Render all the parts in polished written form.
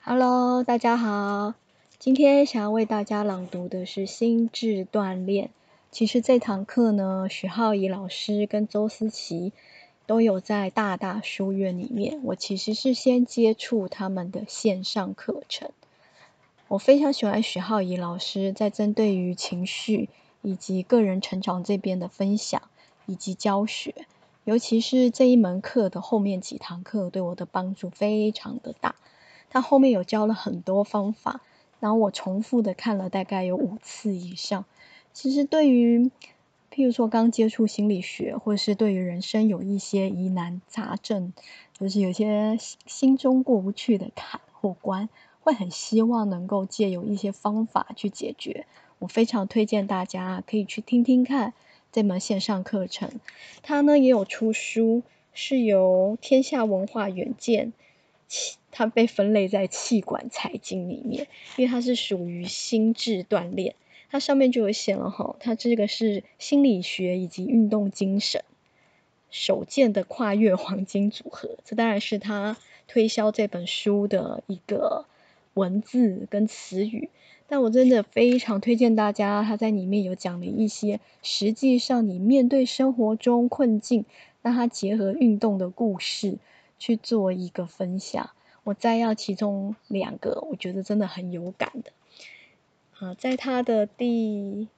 Hello，大家好。今天想要为大家朗读的是心智锻炼。其实这堂课呢，许浩怡老师跟周思琪都有在大大书院里面。我其实是先接触他们的线上课程。我非常喜欢许浩怡老师在针对于情绪以及个人成长这边的分享以及教学，尤其是这一门课的后面几堂课对我的帮助非常的大。他后面有教了很多方法，然后我重复的看了大概有5次以上。其实对于譬如说刚接触心理学，或是对于人生有一些疑难杂症，就是有些心中过不去的坎或关，会很希望能够借由一些方法去解决。我非常推荐大家可以去听听看这门线上课程。它呢也有出书，是由天下文化远见，它被分类在气管财经里面，因为它是属于心智锻炼。它上面就有写了哈，它这个是心理学以及运动精神首见的跨越黄金组合。这当然是他推销这本书的一个文字跟词语，但我真的非常推荐大家，他在里面有讲了一些实际上你面对生活中困境，让他结合运动的故事去做一个分享。我摘要其中2个，我觉得真的很有感的。在他的第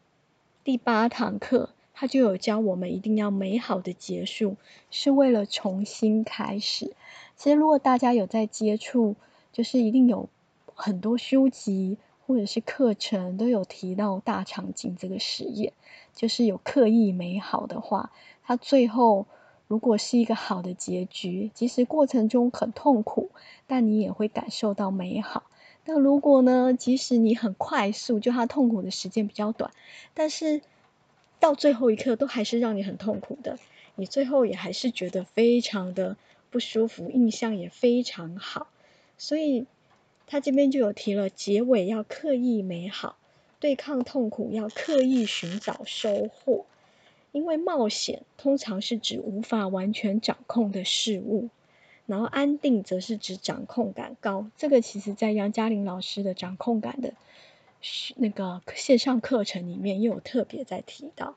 8堂课，他就有教我们一定要美好的结束，是为了重新开始。其实如果大家有在接触，就是一定有很多书籍或者是课程都有提到大肠镜这个实验，就是有刻意美好的话，它最后如果是一个好的结局，即使过程中很痛苦，但你也会感受到美好。那如果呢，即使你很快速，就它痛苦的时间比较短，但是到最后一刻都还是让你很痛苦的，你最后也还是觉得非常的不舒服，印象也非常好。所以他这边就有提了，结尾要刻意美好，对抗痛苦要刻意寻找收获。因为冒险通常是指无法完全掌控的事物，然后安定则是指掌控感高。这个其实在杨嘉玲老师的掌控感的那个线上课程里面也有特别在提到。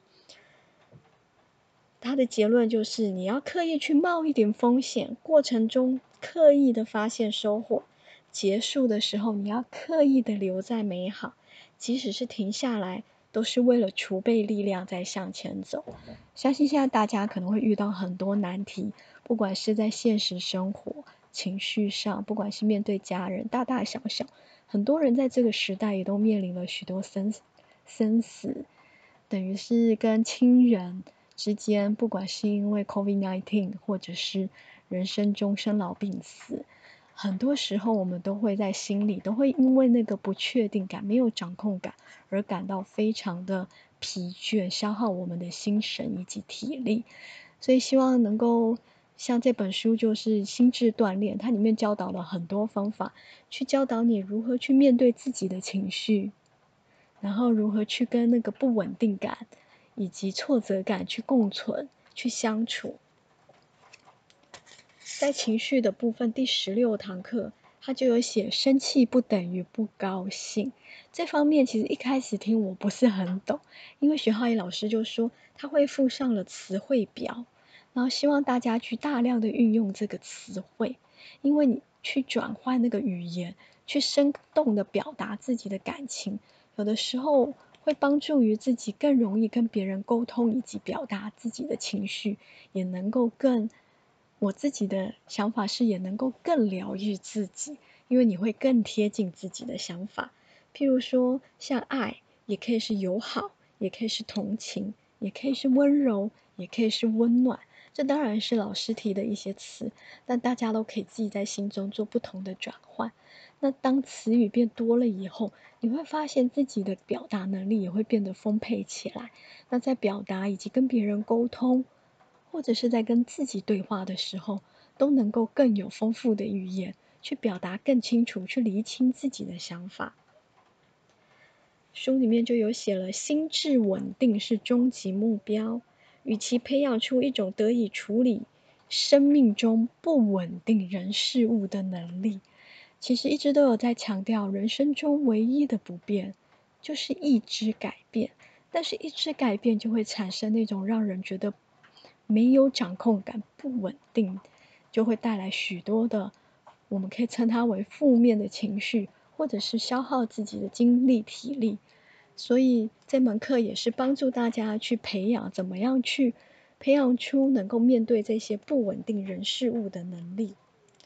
他的结论就是你要刻意去冒一点风险，过程中刻意的发现收获，结束的时候你要刻意的留在美好，即使是停下来都是为了储备力量再向前走。相信现在大家可能会遇到很多难题，不管是在现实生活情绪上，不管是面对家人大大小小，很多人在这个时代也都面临了许多生死，等于是跟亲人之间，不管是因为 COVID-19 或者是人生中生老病死，很多时候我们都会在心里都会因为那个不确定感，没有掌控感而感到非常的疲倦，消耗我们的心神以及体力。所以希望能够像这本书就是心智锻炼，它里面教导了很多方法，去教导你如何去面对自己的情绪，然后如何去跟那个不稳定感以及挫折感去共存，去相处。在情绪的部分，第16堂课，他就有写生气不等于不高兴。这方面其实一开始听我不是很懂，因为徐浩怡老师就说他会附上了词汇表，然后希望大家去大量的运用这个词汇，因为你去转换那个语言，去生动的表达自己的感情，有的时候会帮助于自己更容易跟别人沟通以及表达自己的情绪，也能够我自己的想法是也能够更疗愈自己，因为你会更贴近自己的想法。譬如说像爱，也可以是友好，也可以是同情，也可以是温柔，也可以是温暖。这当然是老师提的一些词，但大家都可以自己在心中做不同的转换。那当词语变多了以后，你会发现自己的表达能力也会变得丰沛起来。那在表达以及跟别人沟通，或者是在跟自己对话的时候，都能够更有丰富的语言，去表达更清楚，去厘清自己的想法。书里面就有写了，心智稳定是终极目标，与其培养出一种得以处理生命中不稳定人事物的能力， 其实一直都有在强调，人生中唯一的不变就是意志改变。但是意志改变就会产生那种让人觉得没有掌控感、不稳定，就会带来许多的，我们可以称它为负面的情绪，或者是消耗自己的精力、体力。所以这门课也是帮助大家去培养，怎么样去培养出能够面对这些不稳定人事物的能力。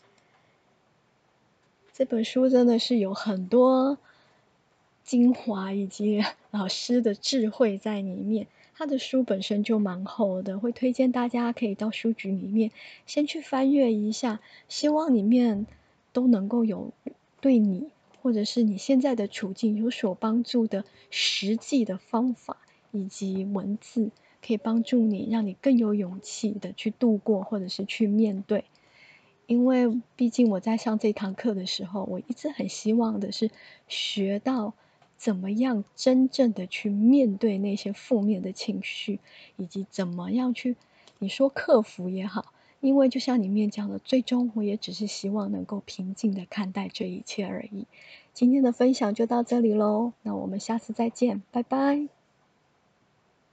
这本书真的是有很多精华以及老师的智慧在里面。他的书本身就蛮厚的，会推荐大家可以到书局里面先去翻阅一下，希望里面都能够有对你或者是你现在的处境有所帮助的实际的方法以及文字，可以帮助你，让你更有勇气的去度过或者是去面对。因为毕竟我在上这堂课的时候，我一直很希望的是学到怎么样真正的去面对那些负面的情绪，以及怎么样去你说克服也好，因为就像里面讲的，最终我也只是希望能够平静的看待这一切而已。今天的分享就到这里喽，那我们下次再见，拜拜。